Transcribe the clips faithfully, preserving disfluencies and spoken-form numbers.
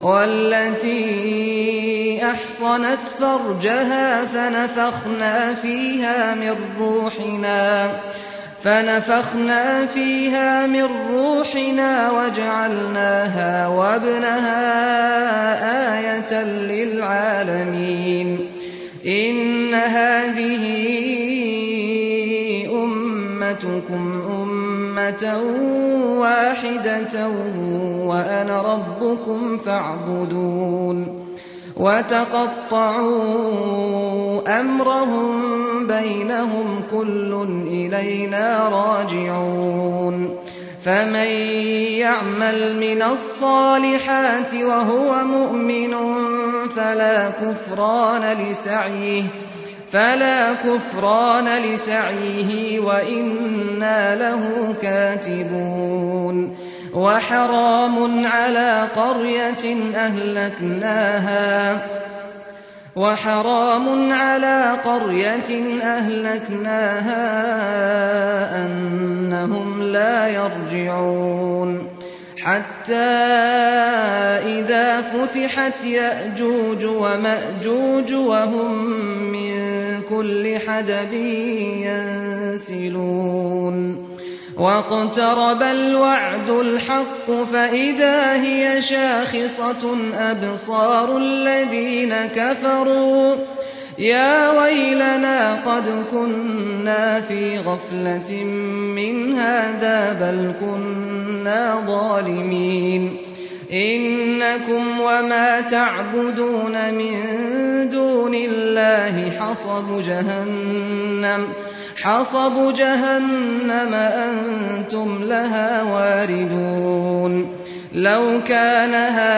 والتي أحصنت فرجها فنفخنا فيها من روحنا فنفخنا فيها من روحنا وجعلناها وابنها آية للعالمين إن هذه أمتكم أمة واحدة وأنا ربكم فاعبدون وتقطعوا أمرهم بينهم كل إلينا راجعون فمن يعمل من الصالحات وهو مؤمن فلا كفران لسعيه فلا كفران لسعيه وإنا له كاتبون وحرام على قرية أهلكناها وحرام على قرية أهلكناها أنهم لا يرجعون حتى إذا فتحت يأجوج ومأجوج وهم من كل حدب ينسلون واقترب الوعد الحق فإذا هي شاخصة أبصار الذين كفروا يا ويلنا قد كنا في غفلة من هذا بل كنا ظالمين إنكم وما تعبدون من دون الله حصب جهنم حصب جهنم أنتم لها واردون لو كان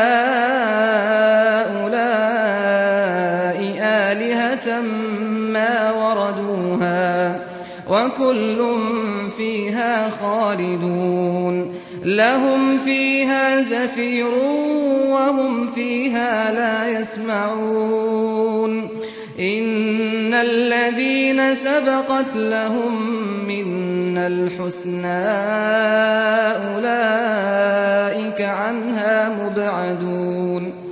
هؤلاء آلهة ما وردوها وكل فيها خالدون لهم فيها زفير وهم فيها لا يسمعون إن الذين سبقت لهم منا الحسنى أولئك عنها مبعدون